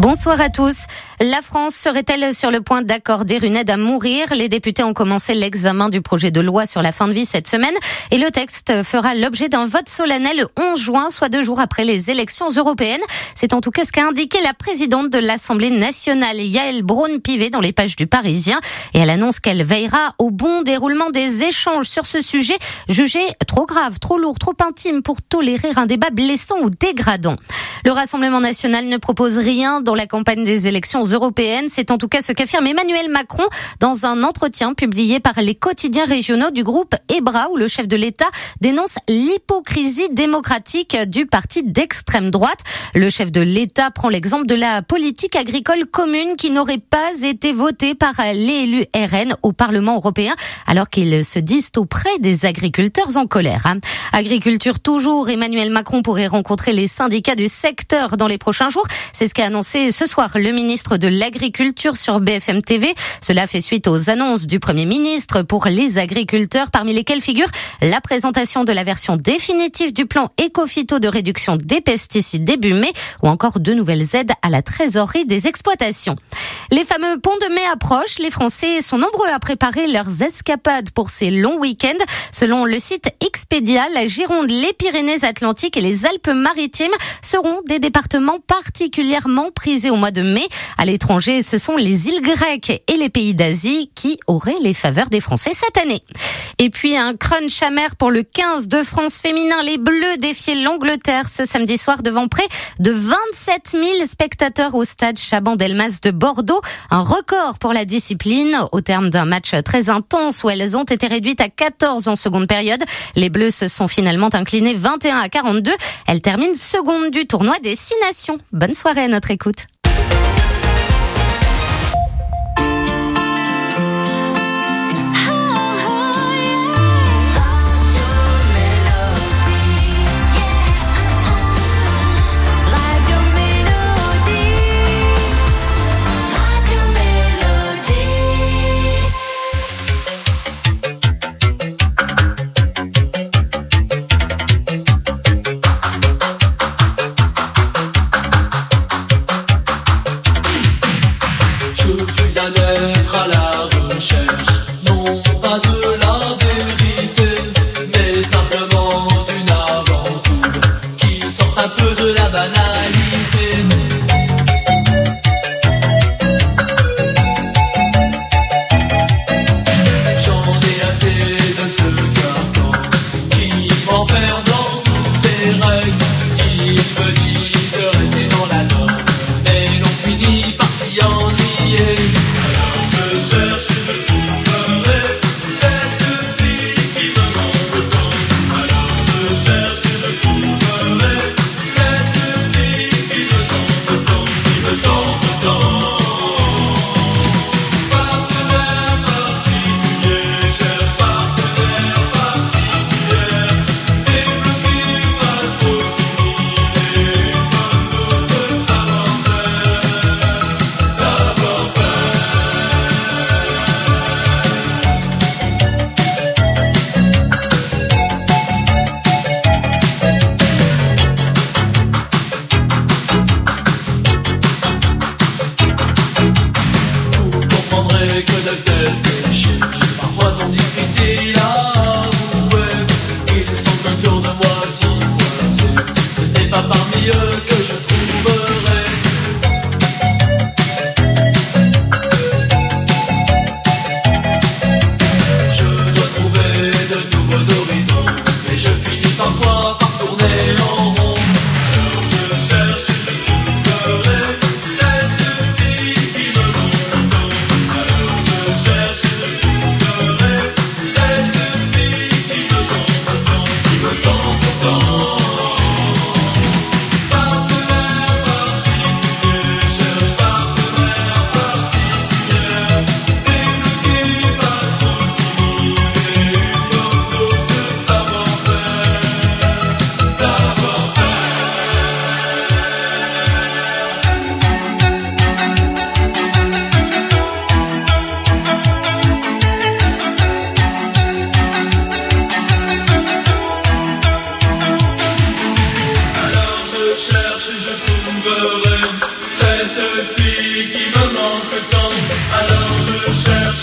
Bonsoir à tous. La France serait-elle sur le point d'accorder une aide à mourir ? Les députés ont commencé l'examen du projet de loi sur la fin de vie cette semaine et le texte fera l'objet d'un vote solennel le 11 juin, soit 2 jours après les élections européennes. C'est en tout cas ce qu'a indiqué la présidente de l'Assemblée nationale, Yaël Braun-Pivet, dans les pages du Parisien. Et elle annonce qu'elle veillera au bon déroulement des échanges sur ce sujet, jugé trop grave, trop lourd, trop intime pour tolérer un débat blessant ou dégradant. Le Rassemblement national ne propose rien dans la campagne des élections européennes. C'est en tout cas ce qu'affirme Emmanuel Macron dans un entretien publié par les quotidiens régionaux du groupe EBRA, où le chef de l'État dénonce l'hypocrisie démocratique du parti d'extrême droite. Le chef de l'État prend l'exemple de la politique agricole commune qui n'aurait pas été votée par les élus RN au Parlement européen, alors qu'ils se disent auprès des agriculteurs en colère. Agriculture toujours, Emmanuel Macron pourrait rencontrer les syndicats du secteur dans les prochains jours. C'est ce qu'a annoncé ce soir le ministre de l'Agriculture sur BFM TV. Cela fait suite aux annonces du Premier ministre pour les agriculteurs, parmi lesquelles figure la présentation de la version définitive du plan éco-phyto de réduction des pesticides début mai, ou encore de nouvelles aides à la trésorerie des exploitations. Les fameux ponts de mai approchent. Les Français sont nombreux à préparer leurs escapades pour ces longs week-ends. Selon le site Expedia, la Gironde, les Pyrénées-Atlantiques et les Alpes-Maritimes seront des départements particulièrement prisés au mois de mai. À l'étranger, ce sont les îles grecques et les pays d'Asie qui auraient les faveurs des Français cette année. Et puis un crunch amer pour le 15 de France féminin. Les Bleus défiaient l'Angleterre ce samedi soir devant près de 27 000 spectateurs au stade Chaban-Delmas de Bordeaux. Un record pour la discipline au terme d'un match très intense où elles ont été réduites à 14 en seconde période. Les Bleus se sont finalement inclinées 21-42. Elles terminent seconde du tournoi des 6 nations. Bonne soirée à notre écoute. Être à la recherche, non pas de la vérité, mais simplement d'une aventure qui sort un peu de la banalité. J'en ai assez de ce carcan qui m'enferme dans toutes ses règles. Il me dit de rester dans la norme, mais l'on finit par s'y ennuyer.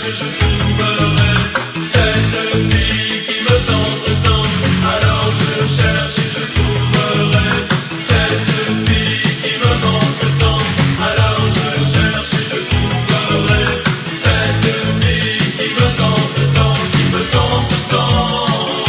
cherche, je trouverai cette fille qui me tente tant. Alors je cherche et je trouverai cette fille qui me manque tant. Alors je cherche et je trouverai cette fille qui me tente tant, qui me tente tant.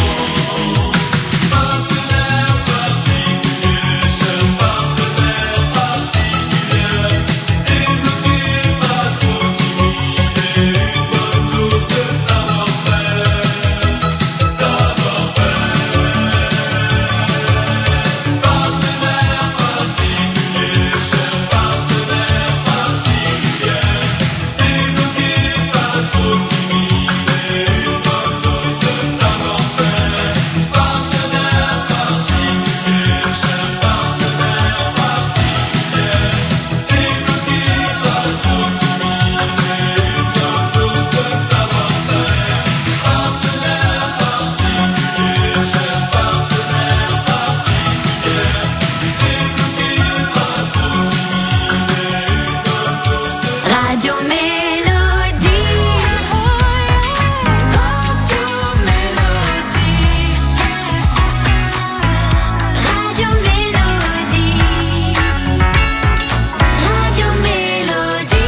Partenaire particulier, cher partenaire particulier, débloqué, pas trop timide, une bonne dose de savoir-faire, savoir-faire. Partenaire particulier, cher partenaire particulier, débloqué, pas trop timide, une bonne dose de savoir-faire. Partenaire particulier, cher partenaire particulier, débloqué, pas trop timide, une bonne dose de savoir-faire. Partenaire particulier, cher partenaire particulier, débloqué, pas trop timide, une bonne dose de Radio Mélodie. Radio Mélodie. Radio Mélodie.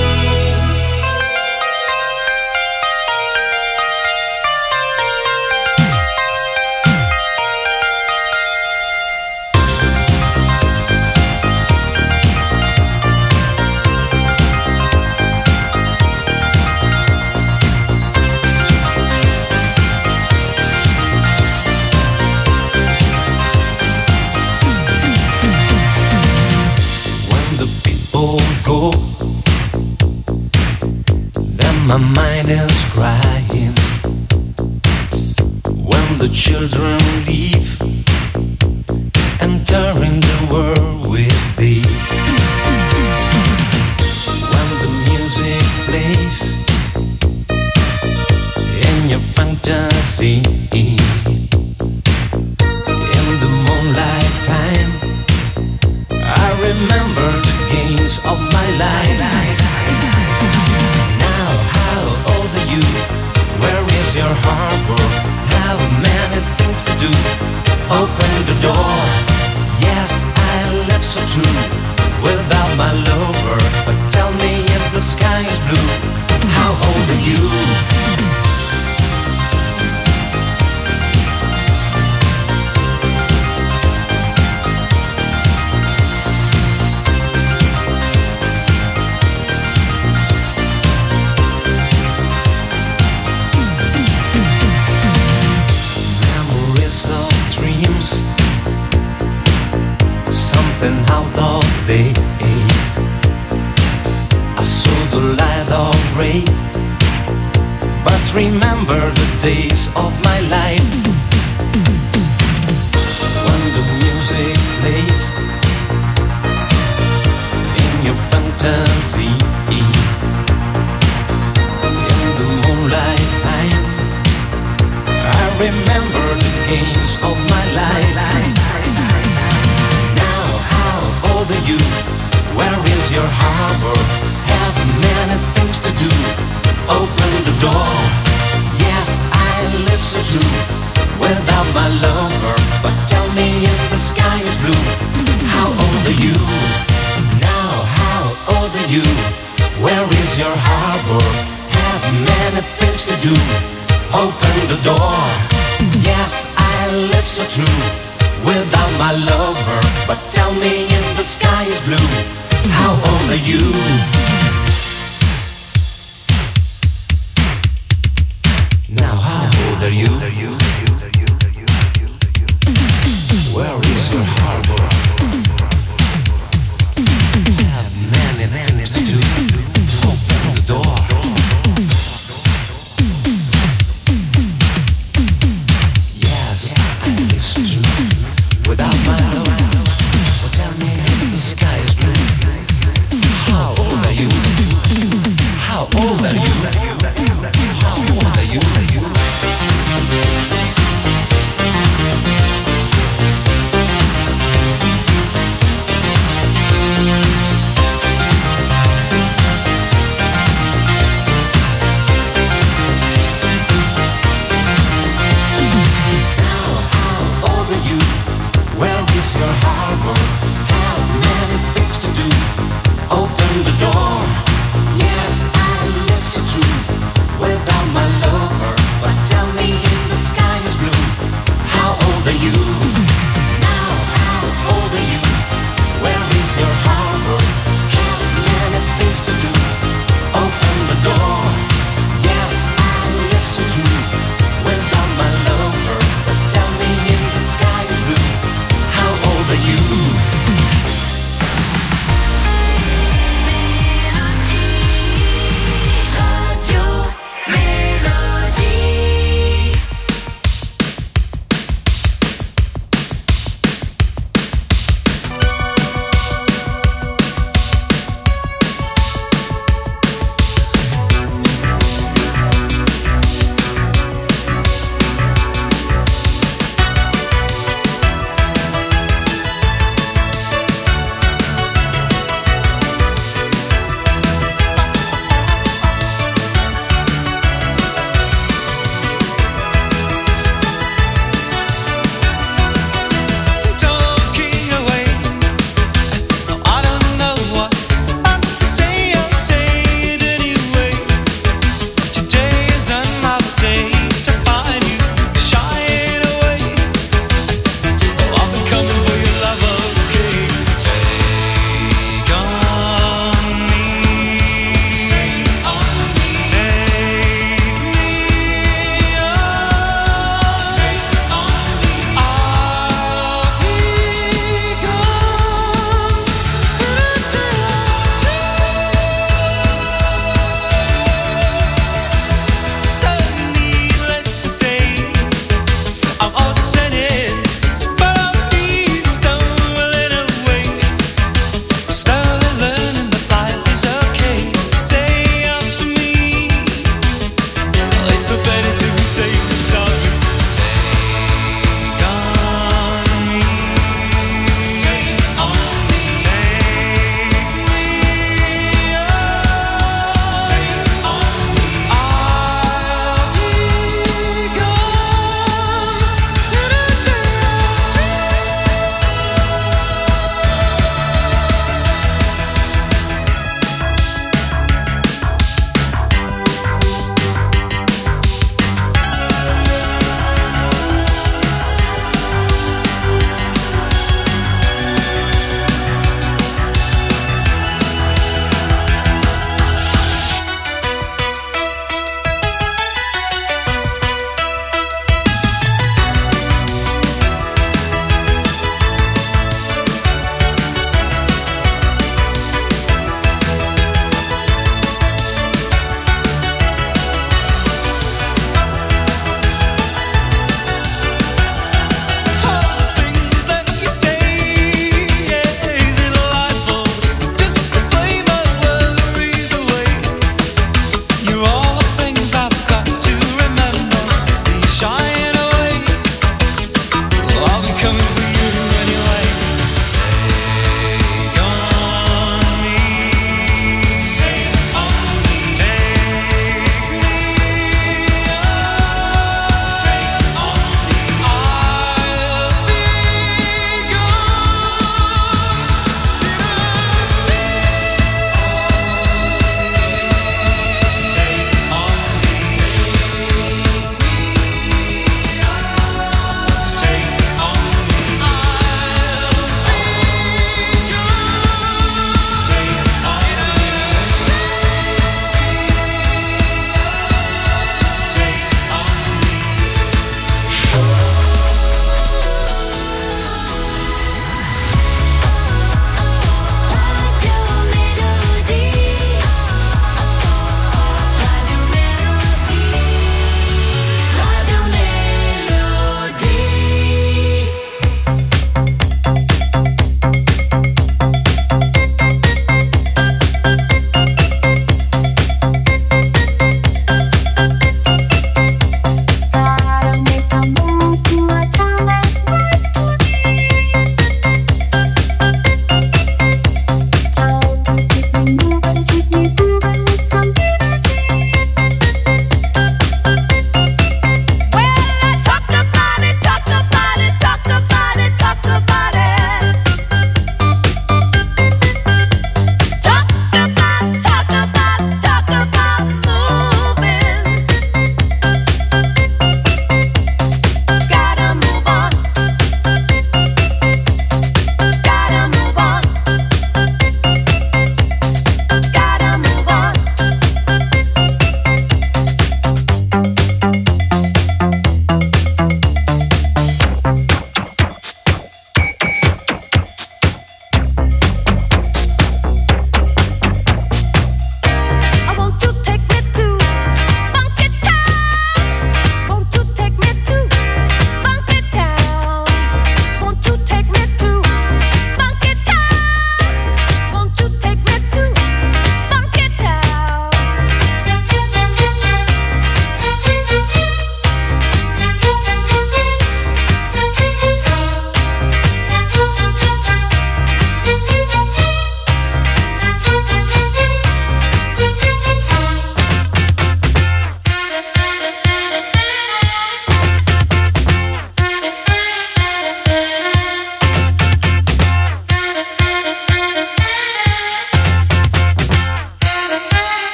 When the people go, then my mind is crying. When the children leave, entering the world with thee. When the music plays in your fantasy, in the moonlight time, I remember the games of my life. Now, how old are you? Where is your harbor? Have many things to do. Open the door. Yes, I left so true. Without my lover, but tell me if the sky is blue. How old are you? Memories of dreams, something out of the eight. I saw the light of ray, but remember the days of my life. When the music plays in your fantasy, in the moonlight time, I remember the games of my life. Now, how old are you? Where is your harbor? Have many things to do. Open the door. Yes, I live so true. Without my lover, but tell me if the sky is blue. How old are you? Now, how old are you? Where is your harbor? Have many things to do. Open the door. Yes, I live so true. Without my lover, but tell me if the sky is blue. How old are you? Now, how old are you? Where is your harbor? Have many things to do. Open the door. Yes, I live so true. Without my love, but tell me if the sky is blue. How old are you? How old are you? How old are you?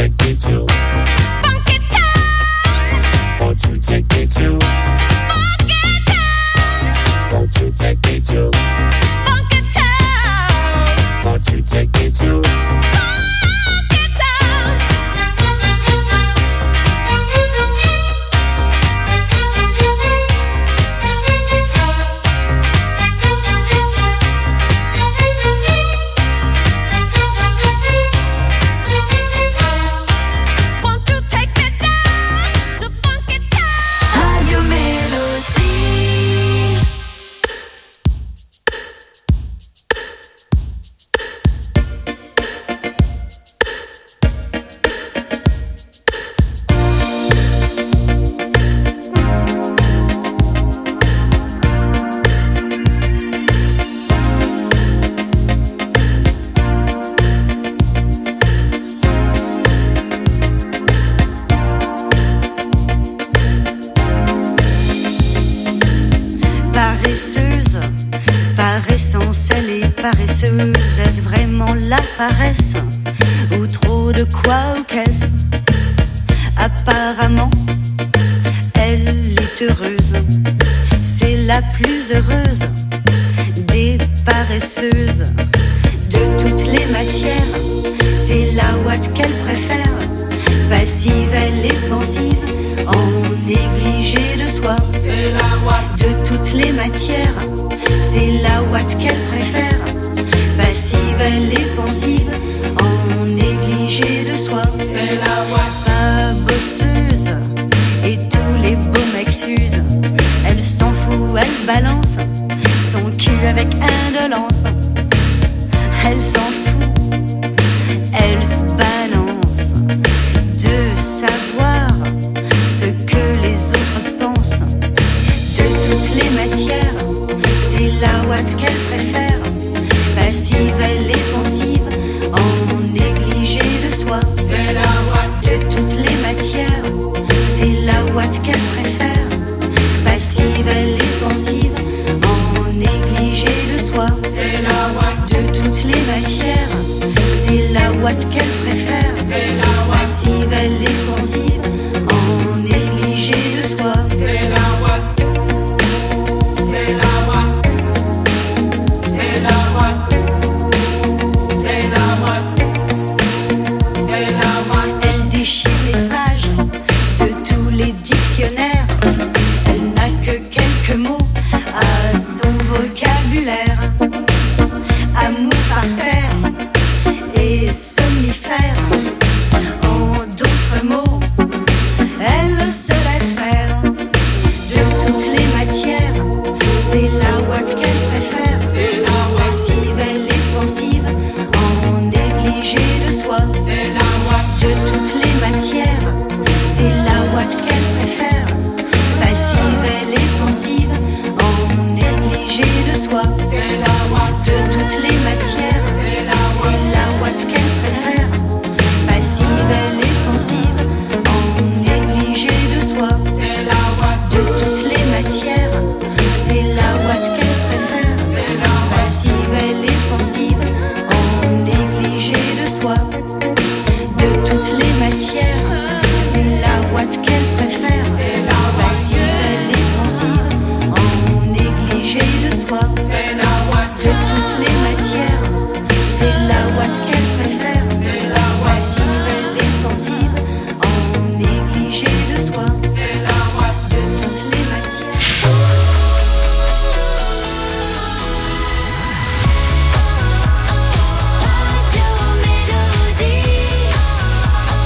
take me to Funky Town? Won't you take me to Funky Town? Won't you take me to Funky Town? Won't you take me to Funky Town? Won't you take me down to Funky Town? Radio Mélodie. Paresseuse, par essence elle est paresseuse. Est-ce vraiment la paresse ou trop de quoi ou qu'est-ce? Apparemment, elle est heureuse. C'est la plus heureuse des paresseuses. De toutes les matières, c'est la ouate qu'elle préfère. Passive, elle est pensive, en négligé de soi. C'est la ouate, De toutes les matières, c'est la ouate qu'elle préfère. Passive, elle est pensive, en négligé de soi. c'est la ouate, Pas bosseuse, et tous les beaux mecs s'usent. Elle s'en fout, elle balance son cul avec indolence. Elle s'en fout, elle se balance de savoir ce que les autres pensent. De toutes les matières, c'est la ouate qu'elle préfère. Passive, elle est pensive, en négligé de soi. c'est la ouate, De toutes les matières, c'est la ouate qu'elle préfère. Passive, elle est pensive, en négligé de soi. c'est la ouate, De toutes les matières, c'est la ouate qu'elle préfère. c'est la ouate, Passive, elle est pensive, en négligé de soi. c'est la ouate, c'est la ouate, c'est la ouate, c'est la ouate, c'est la ouate, Elle déchire les pages de tous les dictionnaires. Elle n'a que quelques mots à son vocabulaire. Amour par terre et somnifère. En d'autres mots, elle se laisse faire. De toutes les matières, c'est la ouate qu'elle préfère. c'est la ouate, Passive, elle est pensive, en négligé de soi. c'est la ouate, De toutes les matières, c'est la ouate qu'elle préfère. Passive, elle est pensive, en négligé de soi. c'est la ouate, De toutes les matières, c'est la c'est ouate, la ouate qu'elle préfère. Passive, elle est pensive, en négligé de soi. c'est la ouate, De toutes les matières, c'est la ouate qu'elle préfère. c'est la ouate, Passive, elle est pensive, en négligé de soi. De toutes les matières, c'est la ouate qu'elle préfère. c'est la ouate, Passive, elle est pensive, en négligé de soi. c'est la ouate, De toutes les matières, c'est la ouate qu'elle préfère. c'est la ouate, Passive, elle est pensive, en négligé de soi. c'est la ouate, De toutes les matières. Radio Mélodie.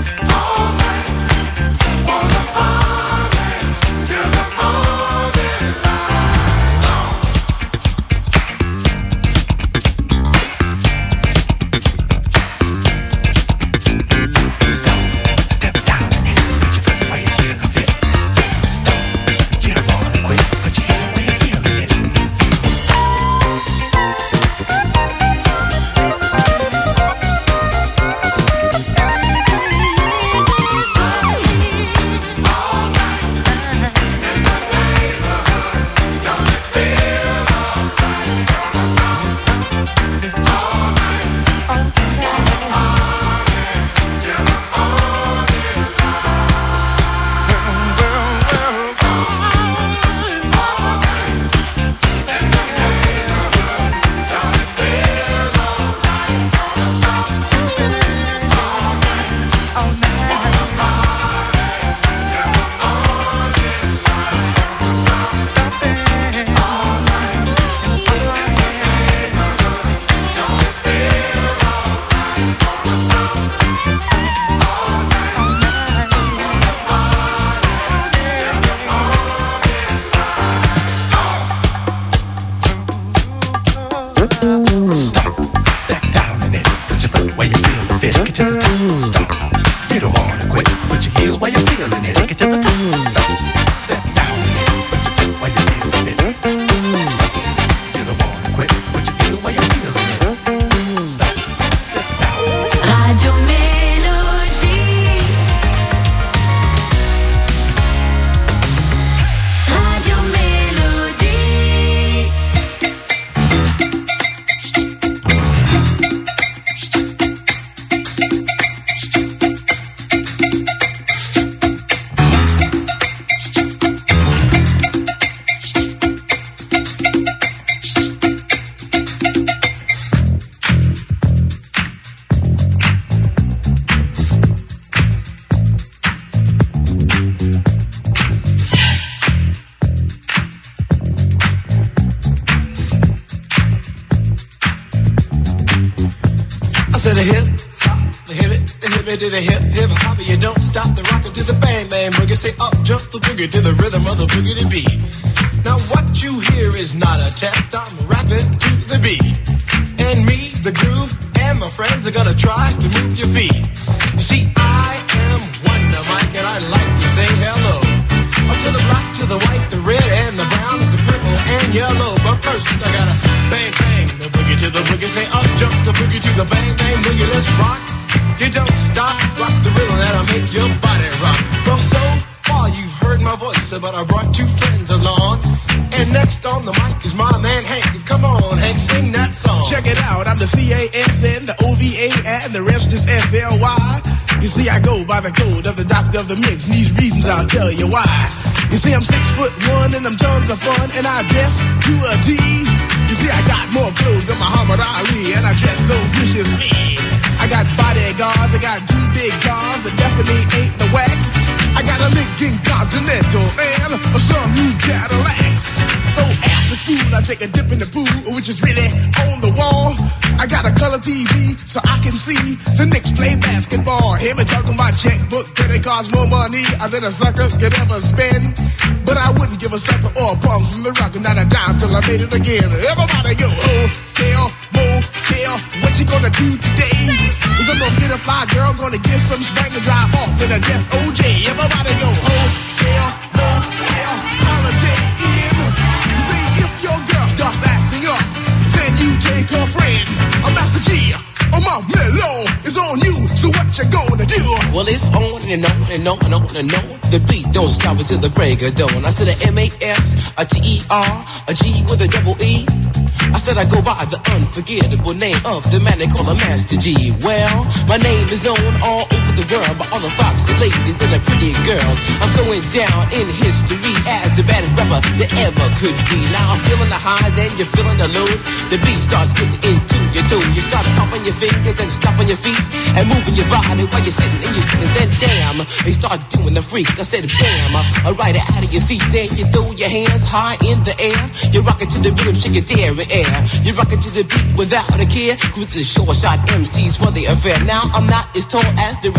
to the hip hop, the hip it to the hip hip hop. You don't stop the rocker to the bang bang boogie. Say up jump the boogie to the rhythm of the boogie to beat. Now what you hear is not a test. I'm rapping to the beat, and me, the groove, and my friends are gonna try to move your feet. You see, I am Wonder Mike, and I like to say hello. Up to the black, to the white, the red, and the brown, the purple, and yellow. But first, I gotta bang, bang, the boogie to the boogie. Say up, jump the boogie to the bang, bang, boogie. Let's rock. You don't stop, rock the rhythm that'll make your body rock. Well, so far you've heard my voice, but I brought two friends along. And next on the mic is my man Hank. Come on, Hank, sing that song. Check it out, I'm the CASN, the OVA, and the rest is FLY. You see, I go by the code of the doctor of the mix, and these reasons I'll tell you why. You see, I'm 6'1" and I'm tons of fun, and I dress to a T. You see, I got more clothes than Muhammad Ali, and I dress so viciously. I got bodyguards, I got two big cars that definitely ain't the whack. I got a Lincoln Continental and a some new Cadillac. So after school, I take a dip in the pool, which is really on the wall. I got a color TV so I can see the Knicks play basketball. Hear me talking my checkbook, that it costs more money than a sucker could ever spend. But I wouldn't give a sucker or a punk from the rock, not a dime till I made it again. Everybody go, hotel, motel, what you gonna do today? Is I'm gonna get a fly girl, gonna get some spank and drive off in a death OJ. Everybody go, hotel, motel, holiday in. See, if your girl starts acting up, then you take her friend. I'm Master G, my mellow is on you, so what you gonna do? Well, it's on and on and on and on and on. The beat don't stop until the break of dawn. I said a M-A-S, a T-E-R, a G with a double E. I said I go by the unforgettable name of the man they call a Master G. Well, my name is known all over the world by all the foxy ladies and the pretty girls. I'm going down in history as the baddest rapper that ever could be. Now I'm feeling the highs and you're feeling the lows. The beat starts getting into your toe. You start pumping your fingers and stomping your feet and moving your body while you're sitting and you're sitting. Then damn, they start doing the freak. I said bam, right out of your seat. Then you throw your hands high in the air. You rock it to the rhythm, shake it there and air. You rock it to the beat without a care. Cruise the short shot MCs for the affair. Now I'm not as tall as the rest of the gang,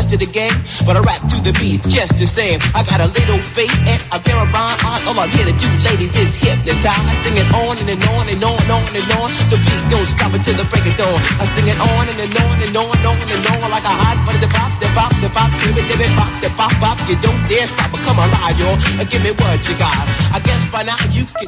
name, but I rap to the beat just the same. I got a little face and a pair of rhyme eyes. All I'm here to do, ladies, is hypnotize. Sing it on and on and on and on and on. The beat don't stop until the break of dawn. I sing it on and on and on and on and on like a hot butter. The pop, the pop, the pop, give it, pop, the pop, pop. You don't dare stop or come alive, y'all. Give me what you got. I guess by now you can.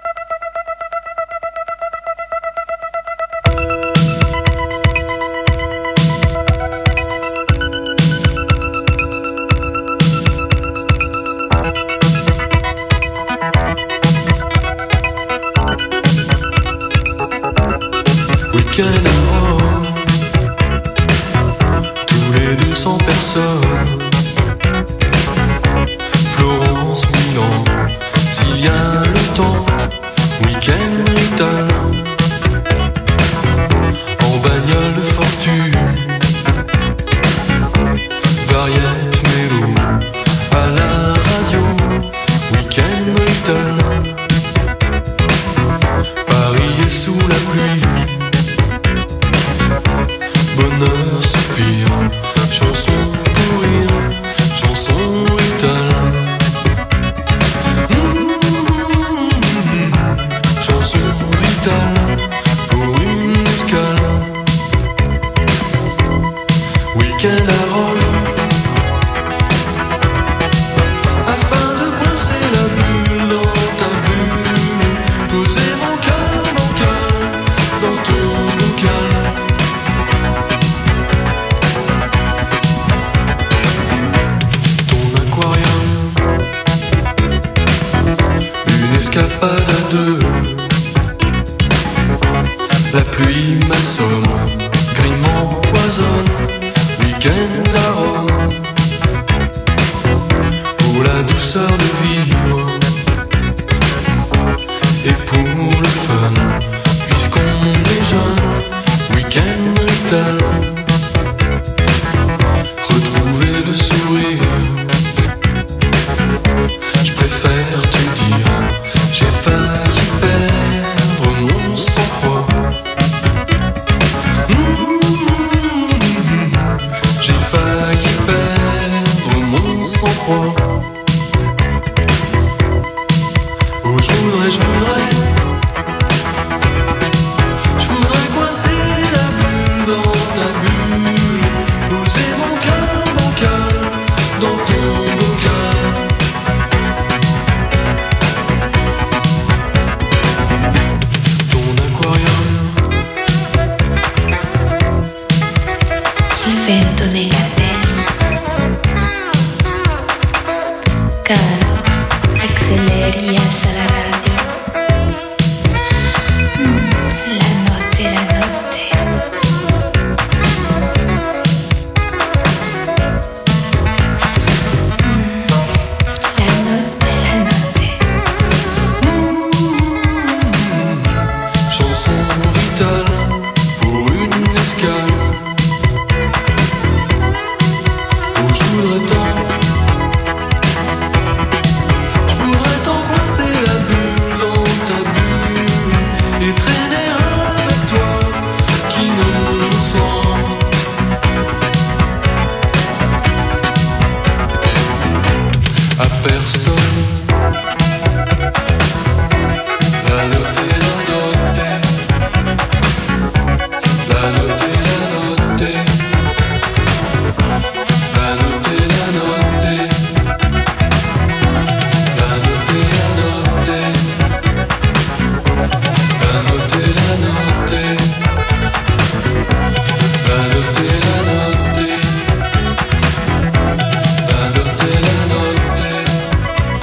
Week-end à Rome, tous les 200 personnes. Florence, Milan, s'il y a le temps. Week-end létal, en bagnole de fortune. Variette, mélo, à la radio. Week-end létal, Paris est sous la pluie. Bonheur, soupir, chanson pour rire, chanson létale. Chanson létale pour une escale. Week-end à Rome, afin de coincer la bulle dans ta bulle. Poser mon cœur dans ton bocal. Escapade à deux, la pluie m'assomme, grime m'empoisonne. Week-end à Rome, pour la douceur de vivre et pour le fun, puisqu'on est jeune. Week-end létal, retrouver le sourire. Je préfère te dire, j'ai failli perdre mon sang-froid. J'ai failli perdre mon sang-froid. Oh, je voudrais coincer la bulle dans ta bulle. Poser mon cœur bancal dans ton bocal. Vento nella pelle, caro, acceleri alza la radio. La notte, la notte. La notte, la notte. Chanson vitale pour une escale. Je voudrais tant coincer la bulle dans ta bulle et traîner avec toi qui ne me sent. À personne. La note est la note. La note est la note. La note est la note. La note est la note. La note est la note. La note est la note. La note est la note.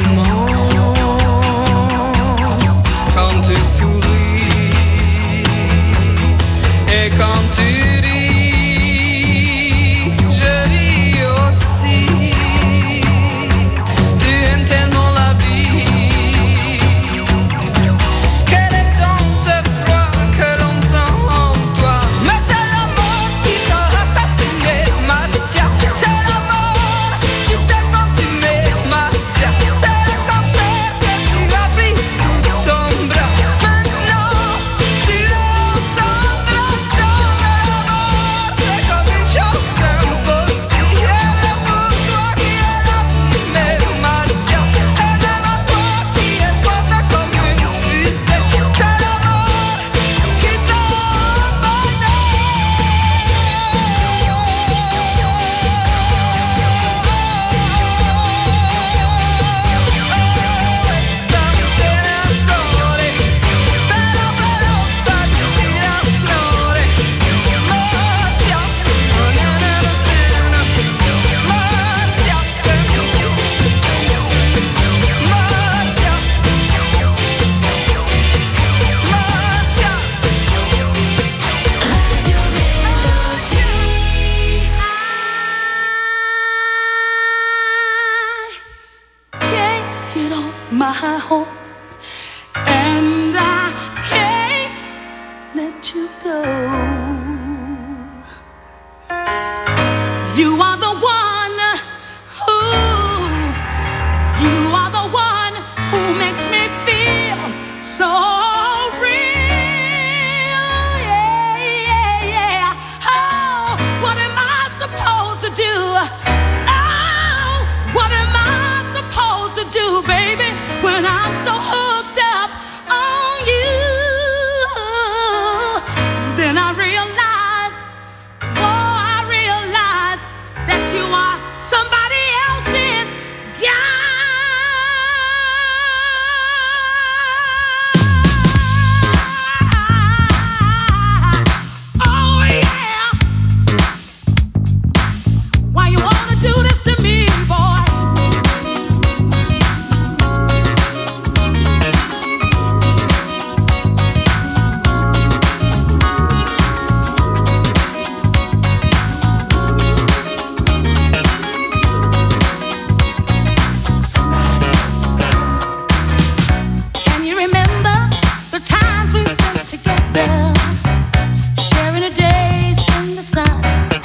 commence quand tu souris et quand tu ris, je ris aussi. Tu aimes tellement la vie que le temps se froid que longtemps en toi. Mais c'est la mort qui t'a assassiné, Mathia. C'est la mort qui t'a consumé, Mathia. C'est le cancer que tu as pris sous ton bras. Maintenant, tu oses embrasser la mort. C'est comme une chose impossible pour toi qui es la fumée, Mathia. Et même à toi qui es forte comme une fusée. C'est la mort qui t'a Can't get off my horse, and I can't let you go. You are the one who makes me feel so real. Yeah, yeah, yeah. Oh, what am I supposed to do? Oh, what am I supposed to do, baby, when I'm so hooked up on you? Then I realize that you are somebody else's guy. Oh yeah. Why you wanna do this to me, boy? Can you remember the times we spent together, sharing the days in the sun?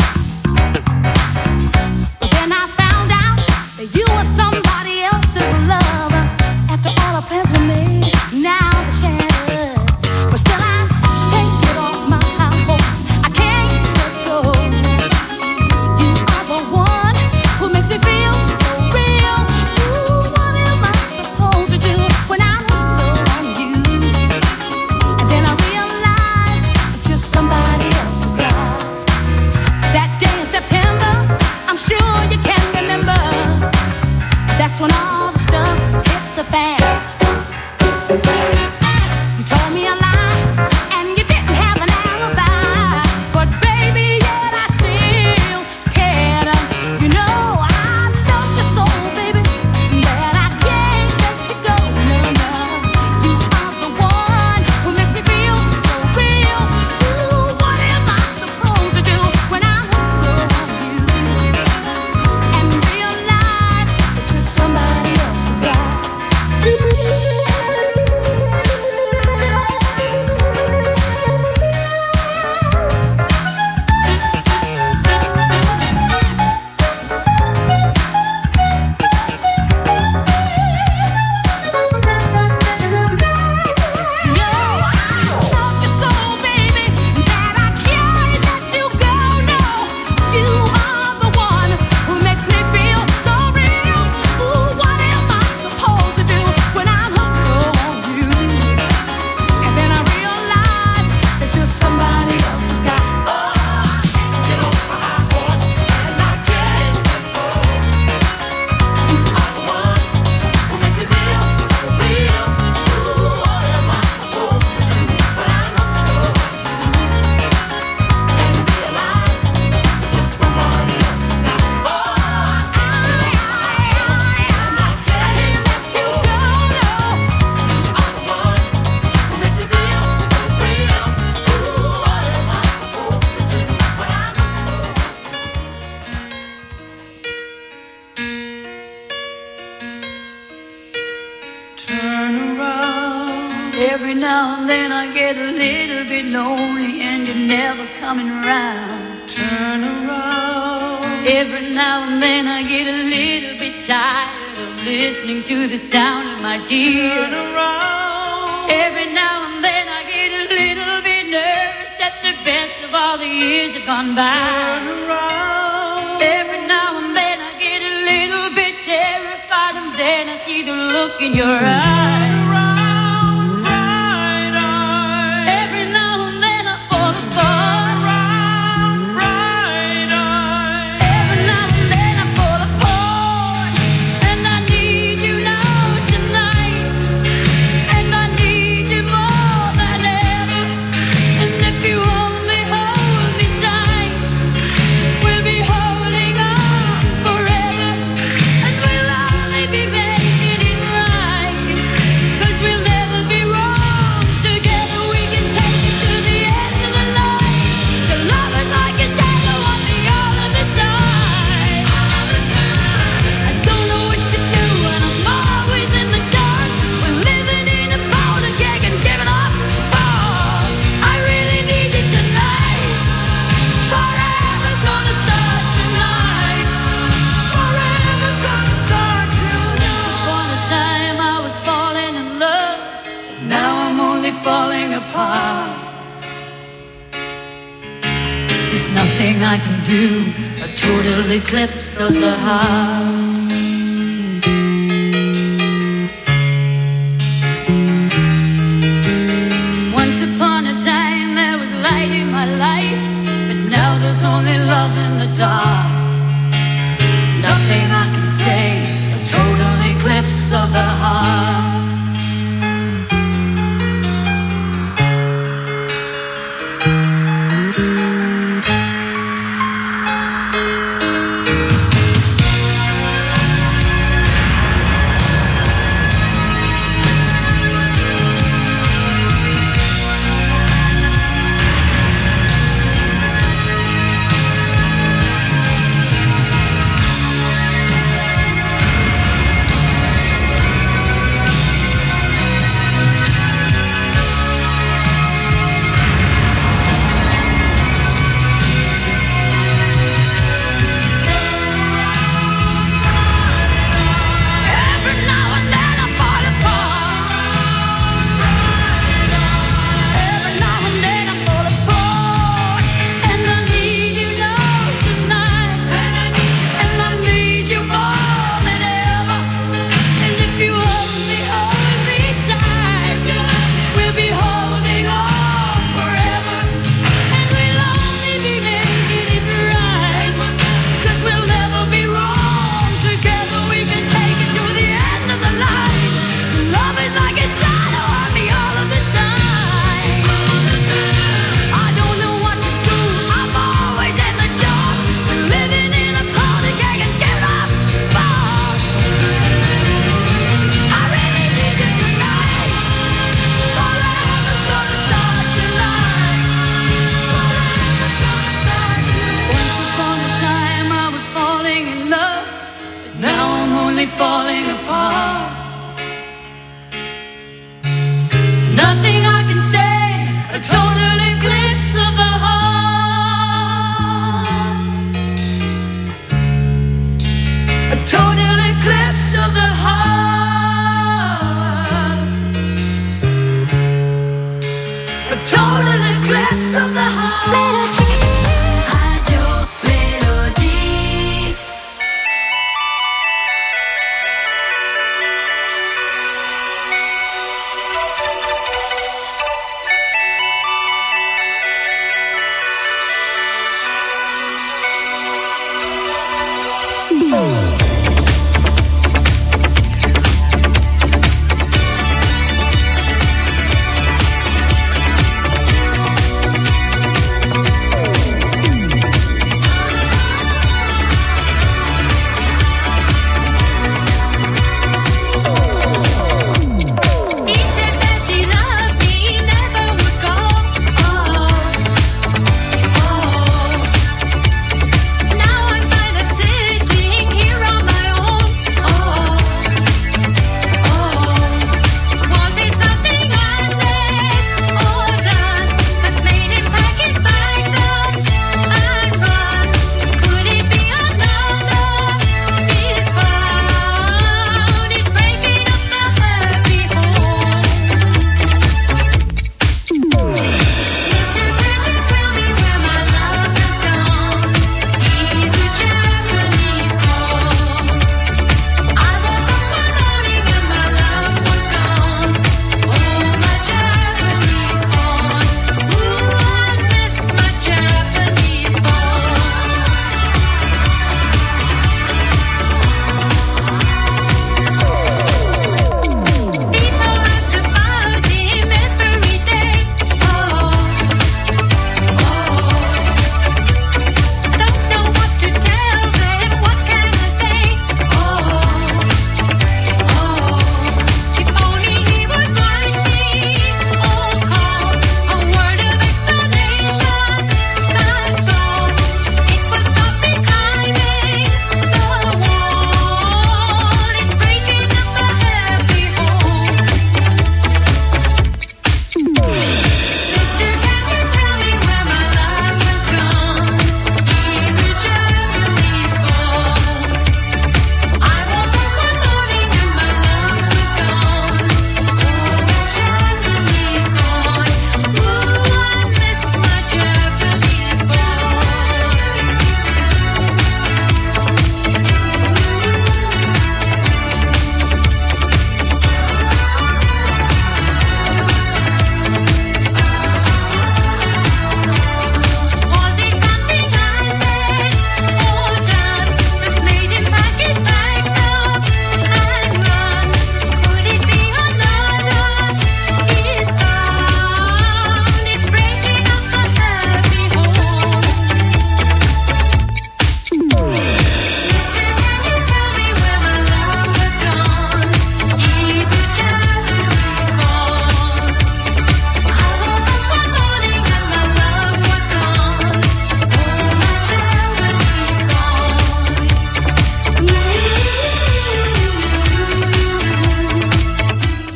But then I found out that you were somebody else's love. After all our plans were made, now they're shattered. But still I can't get off my horse. I can't let go. You are the one who makes me feel so real. Ooh, what am I supposed to do when I'm so on you? And then I realize that you're somebody else's guy. That day in September, I'm sure you can remember. That's when all the stuff hit the fan. You told me a lie, and you didn't have an alibi. But baby, yet I still cared. You know I loved you so, baby, that I can't let you go. No, no. You are the one who makes me feel so real. Ooh, what am I supposed to do when I'm so on you? And realize that you're somebody else's guy. turn around. Every now and then I get a little bit lonely and you're never coming around. Turn around. Every now and then I get a little bit tired of listening to the sound of my tears. Turn around. Every now and then I get a little bit nervous that the best of all the years have gone by. Turn around. Every now and then I get a little bit terrified and then I see the look in your eyes. Falling apart. There's nothing I can do, a total eclipse of the heart.